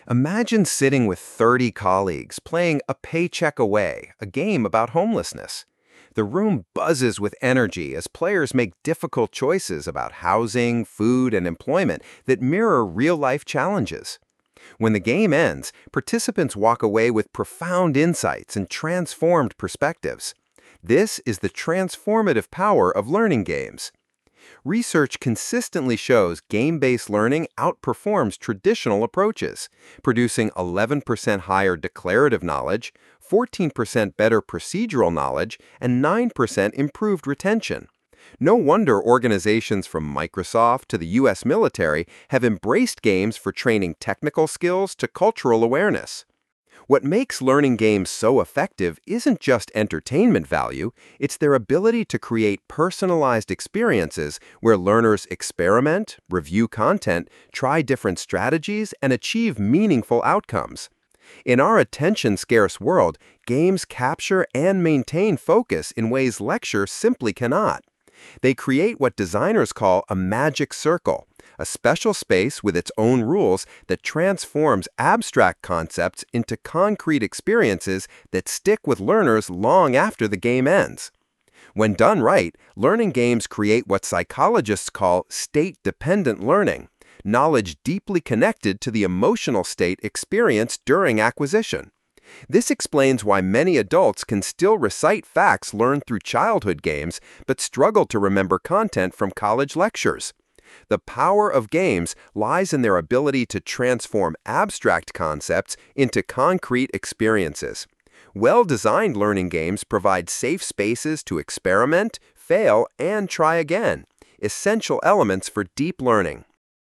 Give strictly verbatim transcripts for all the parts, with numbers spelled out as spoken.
Imagine sitting with thirty colleagues playing A Paycheck Away, a game about homelessness. The room buzzes with energy as players make difficult choices about housing, food, and employment that mirror real-life challenges. When the game ends, participants walk away with profound insights and transformed perspectives. This is the transformative power of learning games. Research consistently shows game-based learning outperforms traditional approaches, producing eleven percent higher declarative knowledge, fourteen percent better procedural knowledge, and nine percent improved retention. No wonder organizations from Microsoft to the U S military have embraced games for training technical skills to cultural awareness. What makes learning games so effective isn't just entertainment value, it's their ability to create personalized experiences where learners experiment, review content, try different strategies, and achieve meaningful outcomes. In our attention-scarce world, games capture and maintain focus in ways lecture simply cannot. They create what designers call a magic circle, a special space with its own rules that transforms abstract concepts into concrete experiences that stick with learners long after the game ends. When done right, learning games create what psychologists call state-dependent learning, knowledge deeply connected to the emotional state experienced during acquisition. This explains why many adults can still recite facts learned through childhood games but struggle to remember content from college lectures. The power of games lies in their ability to transform abstract concepts into concrete experiences. Well-designed learning games provide safe spaces to experiment, fail, and try again, essential elements for deep learning.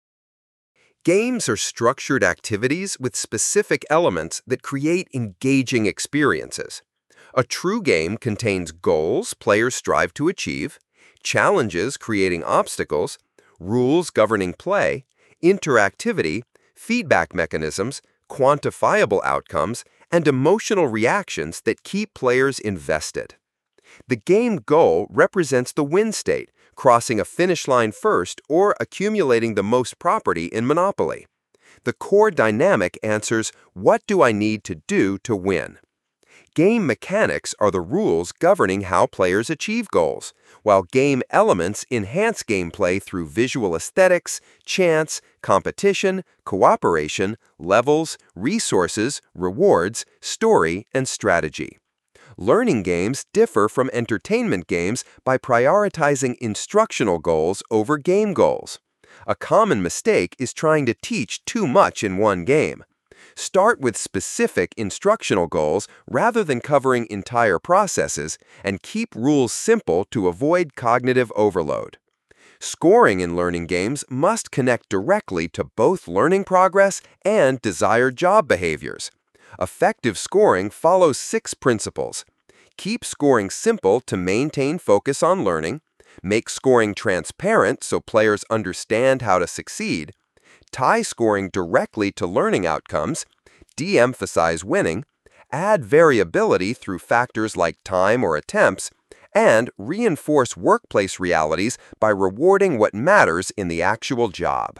Games are structured activities with specific elements that create engaging experiences. A true game contains goals players strive to achieve, challenges creating obstacles, rules governing play, interactivity, feedback mechanisms, quantifiable outcomes, and emotional reactions that keep players invested. The game goal represents the win state, crossing a finish line first or accumulating the most property in Monopoly. The core dynamic answers, what do I need to do to win? Game mechanics are the rules governing how players achieve goals, while game elements enhance gameplay through visual aesthetics, chance, competition, cooperation, levels, resources, rewards, story, and strategy. Learning games differ from entertainment games by prioritizing instructional goals over game goals. A common mistake is trying to teach too much in one game. Start with specific instructional goals rather than covering entire processes, and keep rules simple to avoid cognitive overload. Scoring in learning games must connect directly to both learning progress and desired job behaviors. Effective scoring follows six principles. Keep scoring simple to maintain focus on learning. Make scoring transparent so players understand how to succeed. Tie scoring directly to learning outcomes. De-emphasize winning. Add variability through factors like time or attempts. And reinforce workplace realities by rewarding what matters in the actual job.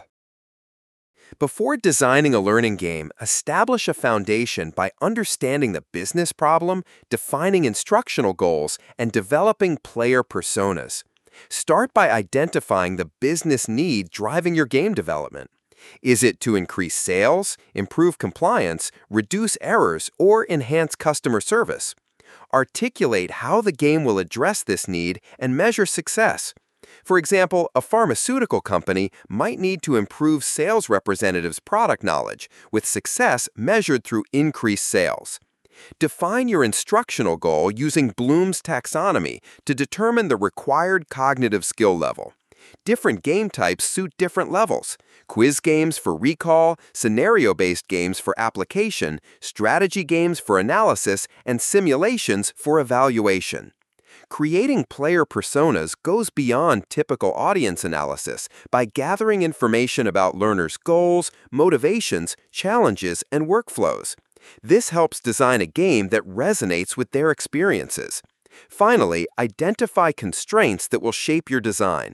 Before designing a learning game, establish a foundation by understanding the business problem, defining instructional goals, and developing player personas. Start by identifying the business need driving your game development. Is it to increase sales, improve compliance, reduce errors, or enhance customer service? Articulate how the game will address this need and measure success. For example, a pharmaceutical company might need to improve sales representatives' product knowledge, with success measured through increased sales. Define your instructional goal using Bloom's taxonomy to determine the required cognitive skill level. Different game types suit different levels. Quiz games for recall, scenario-based games for application, strategy games for analysis, and simulations for evaluation. Creating player personas goes beyond typical audience analysis by gathering information about learners' goals, motivations, challenges, and workflows. This helps design a game that resonates with their experiences. Finally, identify constraints that will shape your design.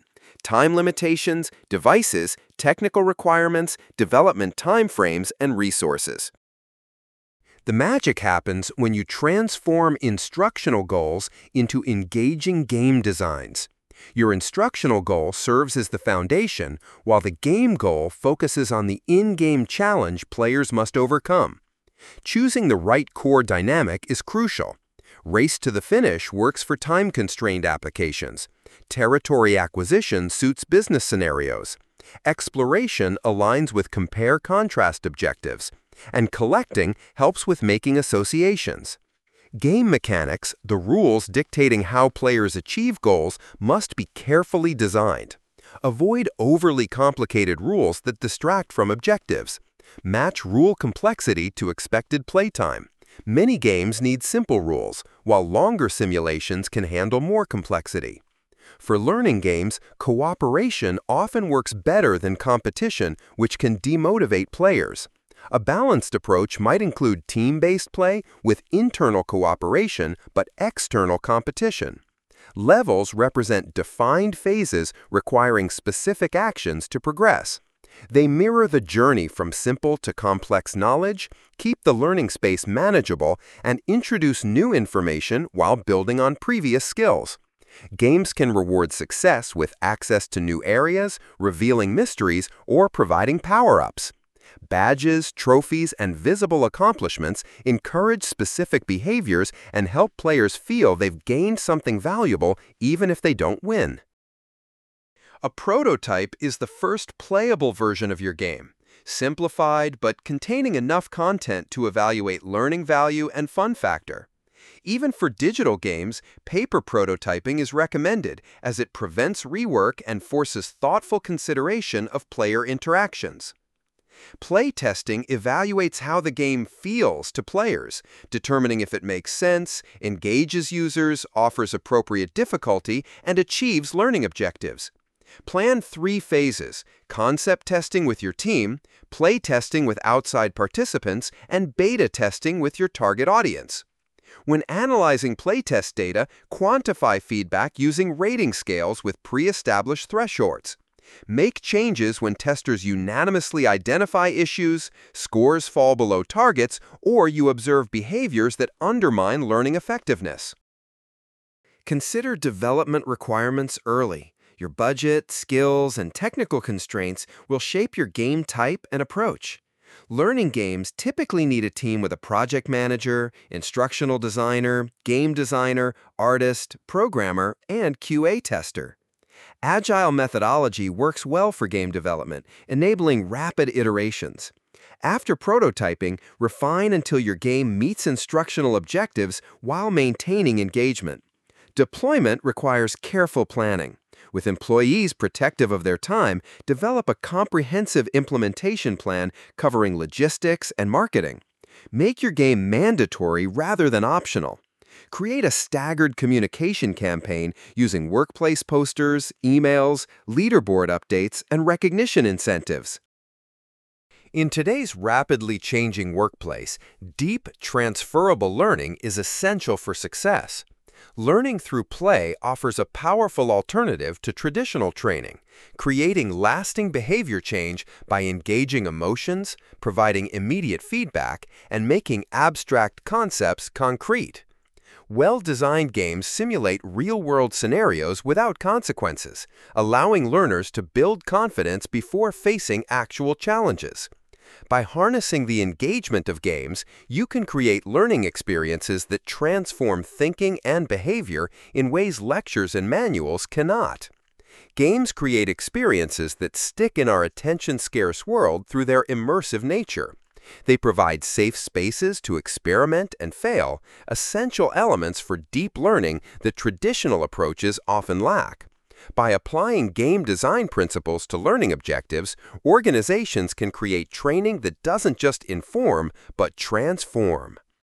like time limitations, devices, technical requirements, development timeframes, and resources. The magic happens when you transform instructional goals into engaging game designs. Your instructional goal serves as the foundation, while the game goal focuses on the in-game challenge players must overcome. Choosing the right core dynamic is crucial. Race to the finish works for time-constrained applications. Territory acquisition suits business scenarios. Exploration aligns with compare-contrast objectives. And collecting helps with making associations. Game mechanics, the rules dictating how players achieve goals, must be carefully designed. Avoid overly complicated rules that distract from objectives. Match rule complexity to expected playtime. Many games need simple rules, while longer simulations can handle more complexity. For learning games, cooperation often works better than competition, which can demotivate players. A balanced approach might include team-based play with internal cooperation but external competition. Levels represent defined phases requiring specific actions to progress. They mirror the journey from simple to complex knowledge, keep the learning space manageable, and introduce new information while building on previous skills. Games can reward success with access to new areas, revealing mysteries, or providing power-ups. Badges, trophies, and visible accomplishments encourage specific behaviors and help players feel they've gained something valuable even if they don't win. A prototype is the first playable version of your game, simplified but containing enough content to evaluate learning value and fun factor. Even for digital games, paper prototyping is recommended as it prevents rework and forces thoughtful consideration of player interactions. Play testing evaluates how the game feels to players, determining if it makes sense, engages users, offers appropriate difficulty, and achieves learning objectives. Plan three phases: concept testing with your team, play testing with outside participants, and beta testing with your target audience. When analyzing playtest data, quantify feedback using rating scales with pre-established thresholds. Make changes when testers unanimously identify issues, scores fall below targets, or you observe behaviors that undermine learning effectiveness. Consider development requirements early. Your budget, skills, and technical constraints will shape your game type and approach. Learning games typically need a team with a project manager, instructional designer, game designer, artist, programmer, and Q A tester. Agile methodology works well for game development, enabling rapid iterations. After prototyping, refine until your game meets instructional objectives while maintaining engagement. Deployment requires careful planning. With employees protective of their time, develop a comprehensive implementation plan covering logistics and marketing. Make your game mandatory rather than optional. Create a staggered communication campaign using workplace posters, emails, leaderboard updates, and recognition incentives. In today's rapidly changing workplace, deep, transferable learning is essential for success. Learning through play offers a powerful alternative to traditional training, creating lasting behavior change by engaging emotions, providing immediate feedback, and making abstract concepts concrete. Well-designed games simulate real-world scenarios without consequences, allowing learners to build confidence before facing actual challenges. By harnessing the engagement of games, you can create learning experiences that transform thinking and behavior in ways lectures and manuals cannot. Games create experiences that stick in our attention-scarce world through their immersive nature. They provide safe spaces to experiment and fail, essential elements for deep learning that traditional approaches often lack. By applying game design principles to learning objectives, organizations can create training that doesn't just inform, but transform.